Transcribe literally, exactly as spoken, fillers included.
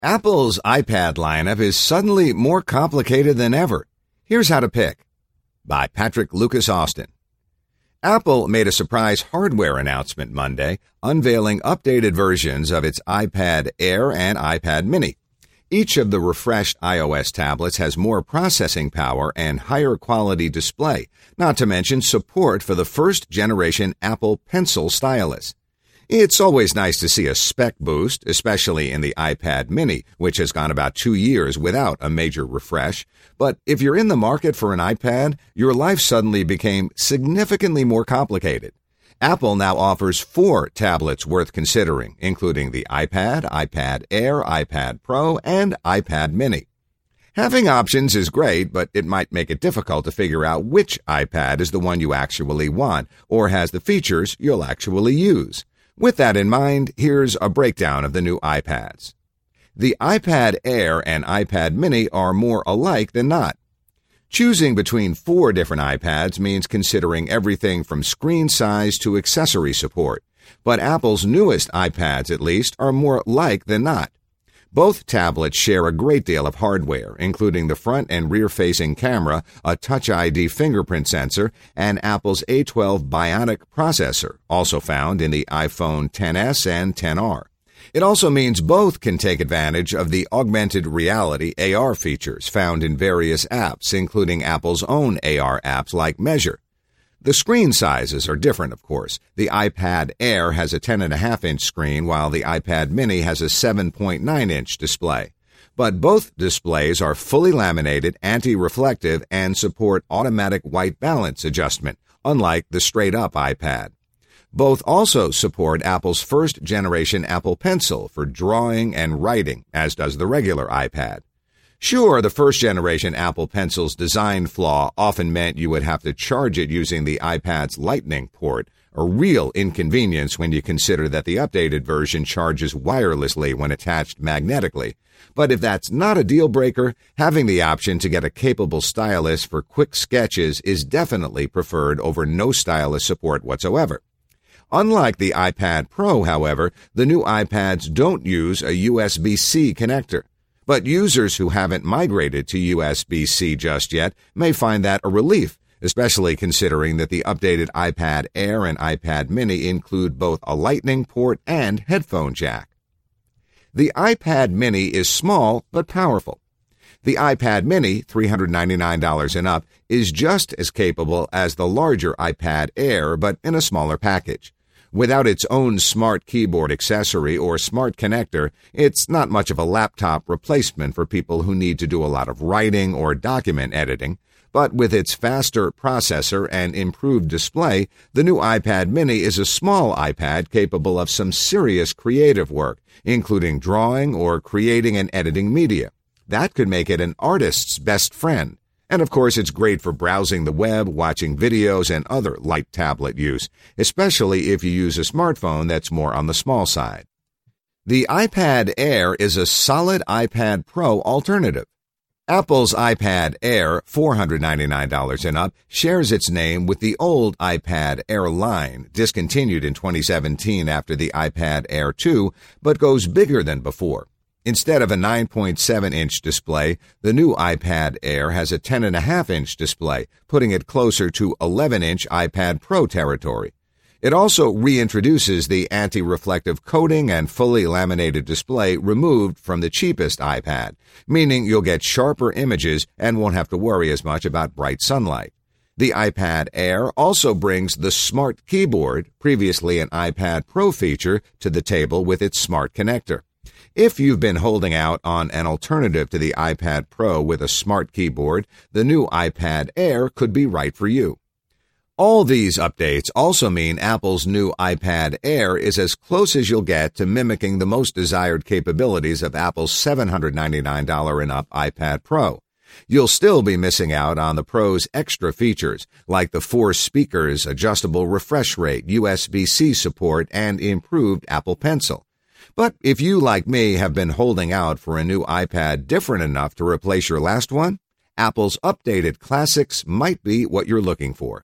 Apple's iPad lineup is suddenly more complicated than ever. Here's how to pick. By Patrick Lucas Austin. Apple made a surprise hardware announcement Monday, unveiling updated versions of its iPad Air and iPad Mini. Each of the refreshed iOS tablets has more processing power and higher quality display, not to mention support for the first-generation Apple Pencil stylus. It's always nice to see a spec boost, especially in the iPad Mini, which has gone about two years without a major refresh. But if you're in the market for an iPad, your life suddenly became significantly more complicated. Apple now offers four tablets worth considering, including the iPad, iPad Air, iPad Pro, and iPad Mini. Having options is great, but it might make it difficult to figure out which iPad is the one you actually want or has the features you'll actually use. With that in mind, here's a breakdown of the new iPads. The iPad Air and iPad Mini are more alike than not. Choosing between four different iPads means considering everything from screen size to accessory support, but Apple's newest iPads, at least, are more like than not. Both tablets share a great deal of hardware, including the front and rear-facing camera, a Touch I D fingerprint sensor, and Apple's A twelve Bionic processor, also found in the iPhone X S and X R. It also means both can take advantage of the augmented reality A R features found in various apps, including Apple's own A R apps like Measure. The screen sizes are different, of course. The iPad Air has a ten point five inch screen, while the iPad Mini has a seven point nine inch display. But both displays are fully laminated, anti-reflective, and support automatic white balance adjustment, unlike the straight-up iPad. Both also support Apple's first-generation Apple Pencil for drawing and writing, as does the regular iPad. Sure, the first-generation Apple Pencil's design flaw often meant you would have to charge it using the iPad's Lightning port, a real inconvenience when you consider that the updated version charges wirelessly when attached magnetically. But if that's not a deal-breaker, having the option to get a capable stylus for quick sketches is definitely preferred over no stylus support whatsoever. Unlike the iPad Pro, however, the new iPads don't use a U S B C connector. But users who haven't migrated to U S B C just yet may find that a relief, especially considering that the updated iPad Air and iPad Mini include both a Lightning port and headphone jack. The iPad Mini is small but powerful. The iPad Mini, three hundred ninety-nine dollars and up, is just as capable as the larger iPad Air, but in a smaller package. Without its own smart keyboard accessory or smart connector, it's not much of a laptop replacement for people who need to do a lot of writing or document editing. But with its faster processor and improved display, the new iPad Mini is a small iPad capable of some serious creative work, including drawing or creating and editing media. That could make it an artist's best friend. And of course, it's great for browsing the web, watching videos, and other light tablet use, especially if you use a smartphone that's more on the small side. The iPad Air is a solid iPad Pro alternative. Apple's iPad Air, four hundred ninety-nine dollars and up, shares its name with the old iPad Air line, discontinued in twenty seventeen after the iPad Air two, but goes bigger than before. Instead of a nine point seven inch display, the new iPad Air has a ten point five inch display, putting it closer to eleven inch iPad Pro territory. It also reintroduces the anti-reflective coating and fully laminated display removed from the cheapest iPad, meaning you'll get sharper images and won't have to worry as much about bright sunlight. The iPad Air also brings the Smart Keyboard, previously an iPad Pro feature, to the table with its smart connector. If you've been holding out on an alternative to the iPad Pro with a smart keyboard, the new iPad Air could be right for you. All these updates also mean Apple's new iPad Air is as close as you'll get to mimicking the most desired capabilities of Apple's seven hundred ninety-nine dollars and up iPad Pro. You'll still be missing out on the Pro's extra features, like the four speakers, adjustable refresh rate, U S B C support, and improved Apple Pencil. But if you, like me, have been holding out for a new iPad different enough to replace your last one, Apple's updated Classics might be what you're looking for.